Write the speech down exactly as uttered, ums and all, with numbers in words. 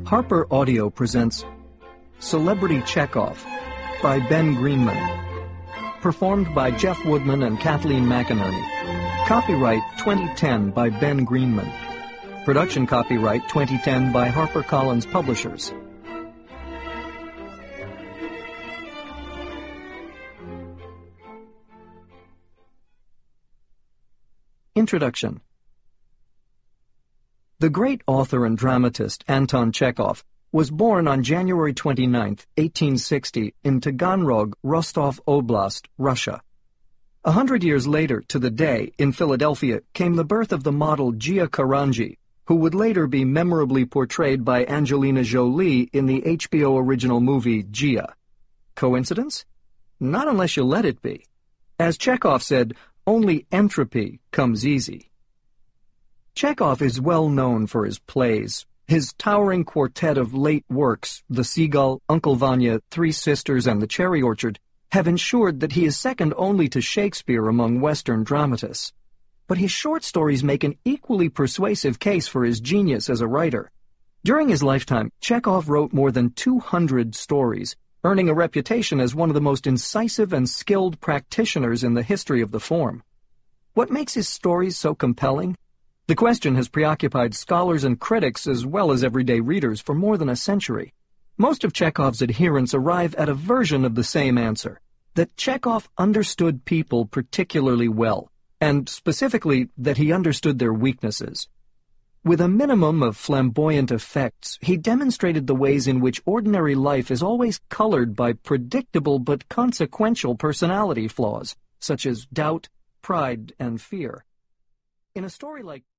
Harper Audio presents Celebrity Chekhov by Ben Greenman. Performed by Jeff Woodman and Kathleen McInerney. Copyright twenty ten by Ben Greenman. Production copyright twenty ten by HarperCollins Publishers. Introduction. The great author and dramatist Anton Chekhov was born on January twenty-ninth, eighteen sixty, in Taganrog, Rostov Oblast, Russia. A hundred years later, to the day, in Philadelphia, came the birth of the model Gia Karanji, who would later be memorably portrayed by Angelina Jolie in the H B O original movie Gia. Coincidence? Not unless you let it be. As Chekhov said, only entropy comes easy. Chekhov is well known for his plays. His towering quartet of late works, The Seagull, Uncle Vanya, Three Sisters, and The Cherry Orchard, have ensured that he is second only to Shakespeare among Western dramatists. But his short stories make an equally persuasive case for his genius as a writer. During his lifetime, Chekhov wrote more than two hundred stories, earning a reputation as one of the most incisive and skilled practitioners in the history of the form. What makes his stories so compelling? The question has preoccupied scholars and critics as well as everyday readers for more than a century. Most of Chekhov's adherents arrive at a version of the same answer, that Chekhov understood people particularly well, and specifically that he understood their weaknesses. With a minimum of flamboyant effects, he demonstrated the ways in which ordinary life is always colored by predictable but consequential personality flaws, such as doubt, pride, and fear. In a story like